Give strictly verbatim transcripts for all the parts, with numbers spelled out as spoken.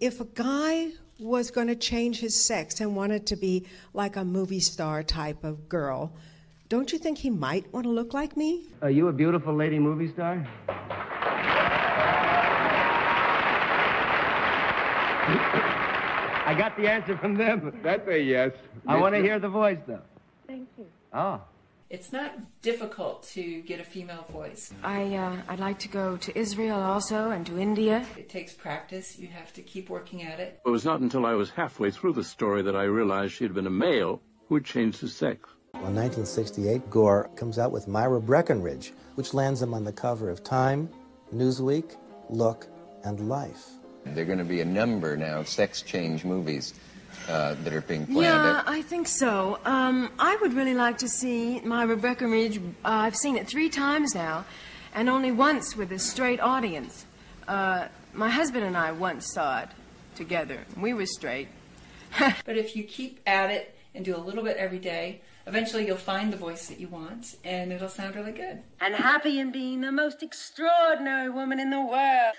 if a guy was going to change his sex and wanted to be like a movie star type of girl, don't you think he might want to look like me? Are you a beautiful lady movie star? I got the answer from them. That's a yes. I want to hear the voice, though. Thank you. Oh. It's not difficult to get a female voice. I, uh, I'd like to go to Israel also and to India. It takes practice. You have to keep working at it. It was not until I was halfway through the story that I realized she had been a male who had changed his sex. In nineteen sixty-eight, Gore comes out with Myra Breckinridge, which lands him on the cover of Time, Newsweek, Look, and Life. There are going to be a number now of sex change movies uh, that are being planned. Yeah, I think so. Um, I would really like to see Myra Breckinridge. Uh, I've seen it three times now, and only once with a straight audience. Uh, my husband and I once saw it together. We were straight. But if you keep at it and do a little bit every day, eventually you'll find the voice that you want, and it'll sound really good. And happy in being the most extraordinary woman in the world.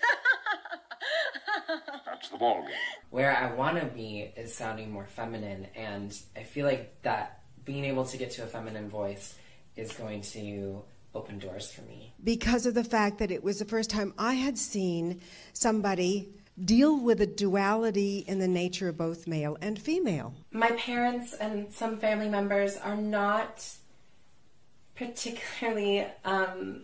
That's the ball game. Where I want to be is sounding more feminine, and I feel like that being able to get to a feminine voice is going to open doors for me. Because of the fact that it was the first time I had seen somebody deal with a duality in the nature of both male and female. My parents and some family members are not particularly um,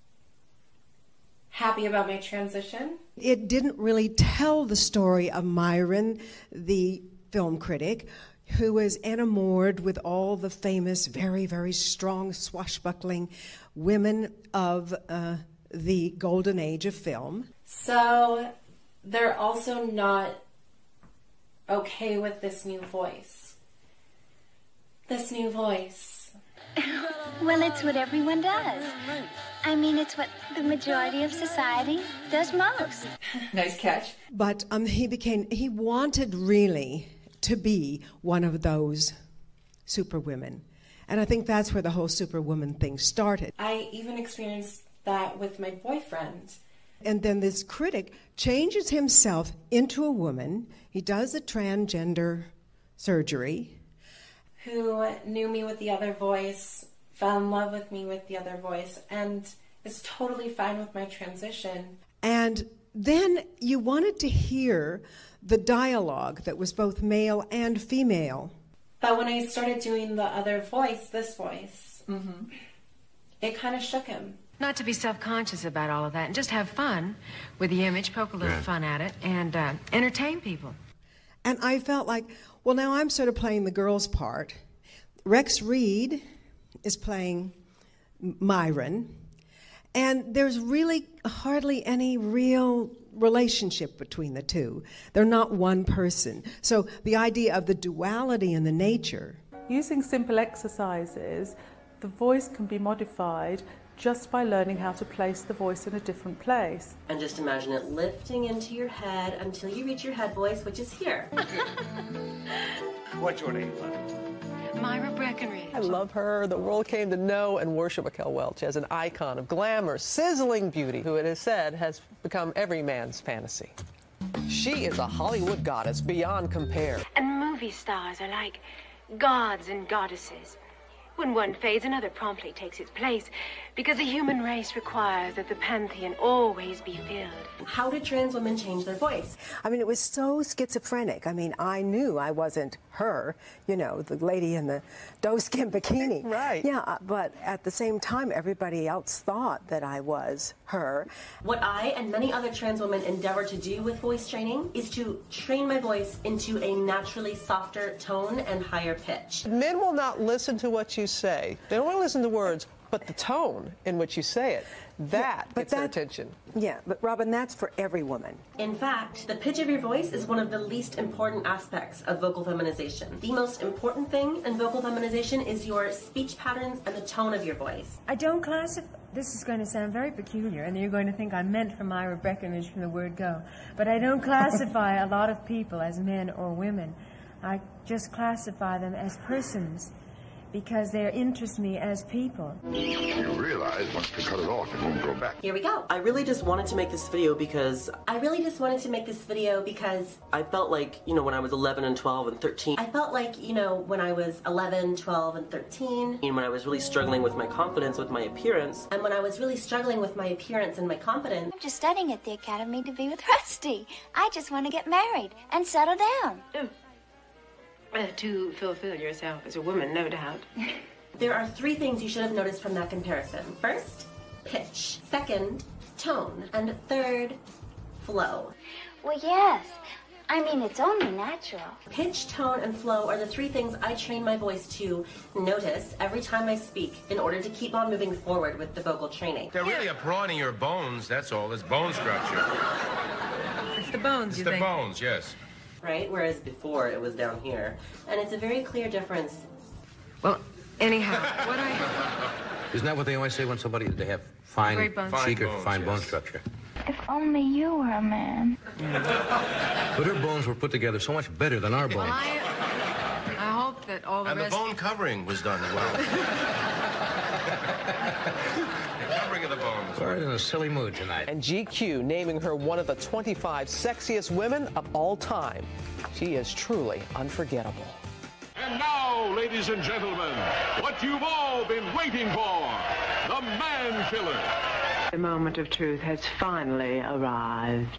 happy about my transition. It didn't really tell the story of Myron, the film critic, who was enamored with all the famous, very, very strong, swashbuckling women of uh, the golden age of film. So they're also not okay with this new voice. This new voice. Well, it's what everyone does. I mean, it's what the majority of society does most. Nice catch. But um, he became, he wanted really to be one of those superwomen. And I think that's where the whole superwoman thing started. I even experienced that with my boyfriend. And then this critic changes himself into a woman. He does a transgender surgery. Who knew me with the other voice, fell in love with me with the other voice, and is totally fine with my transition. And then you wanted to hear the dialogue that was both male and female. But when I started doing the other voice, this voice, mm-hmm. it kind of shook him. Not to be self-conscious about all of that, and just have fun with the image, poke a little Yeah. fun at it, and uh, entertain people. And I felt like, well, now I'm sort of playing the girl's part. Rex Reed is playing Myron, and there's really hardly any real relationship between the two. They're not one person. So the idea of the duality in the nature. Using simple exercises, the voice can be modified just by learning how to place the voice in a different place. And just imagine it lifting into your head until you reach your head voice, which is here. What's your name, honey? Myra Breckinridge. I love her. The world came to know and worship Raquel Welch as an icon of glamour, sizzling beauty, who it is said has become every man's fantasy. She is a Hollywood goddess beyond compare. And movie stars are like gods and goddesses. When one fades, another promptly takes its place, because the human race requires that the pantheon always be filled. How do trans women change their voice? I mean, it was so schizophrenic. I mean, I knew I wasn't her, you know, the lady in the doe-skin bikini. Right. Yeah, but at the same time, everybody else thought that I was her. What I and many other trans women endeavor to do with voice training is to train my voice into a naturally softer tone and higher pitch. Men will not listen to what you say. They don't want to listen to words, but the tone in which you say it. That yeah, gets their that, attention. Yeah, but Robin, that's for every woman. In fact, the pitch of your voice is one of the least important aspects of vocal feminization. The most important thing in vocal feminization is your speech patterns and the tone of your voice. I don't classify. This is going to sound very peculiar, and you're going to think I'm meant for Myra Breckinridge from the word go. But I don't classify a lot of people as men or women. I just classify them as persons. because they interest me as people. You realize once you cut it off, it won't grow back. Here we go. I really just wanted to make this video because I really just wanted to make this video because I felt like, you know, when I was eleven and twelve and thirteen, I felt like, you know, when I was eleven, twelve and thirteen, and when I was really struggling with my confidence, with my appearance, and when I was really struggling with my appearance and my confidence. I'm just studying at the academy to be with Rusty. I just want to get married and settle down. Oh. Uh, to fulfill yourself as a woman, no doubt. There are three things you should have noticed from that comparison. First, pitch. Second, tone. And third, flow. Well, yes. I mean, it's only natural. Pitch, tone, and flow are the three things I train my voice to notice every time I speak in order to keep on moving forward with the vocal training. They're really a prawn in your bones, that's all. It's bone structure. It's the bones, it's you the think? bones, yes. Right? Whereas before it was down here. And it's a very clear difference. Well, anyhow, what I... Isn't that what they always say when somebody, they have fine, Great bones. fine, secret, bones, fine yes. bone structure? If only you were a man. But her bones were put together so much better than our bones. Well, I, I hope that all the And rest... the bone covering was done well. The covering of the bones. We're in a silly mood tonight. And G Q naming her one of the twenty-five sexiest women of all time. She is truly unforgettable. And now, ladies and gentlemen, what you've all been waiting for, the Man Killer. The moment of truth has finally arrived.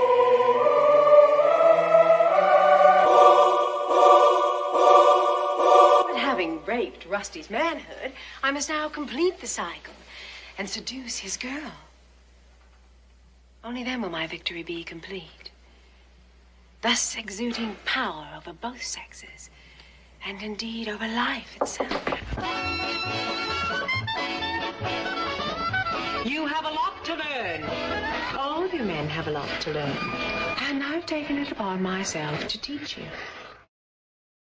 But having raped Rusty's manhood, I must now complete the cycle and seduce his girl. Only then will my victory be complete, thus exuding power over both sexes, and indeed over life itself. You have a lot to learn. All of you men have a lot to learn. And I've taken it upon myself to teach you.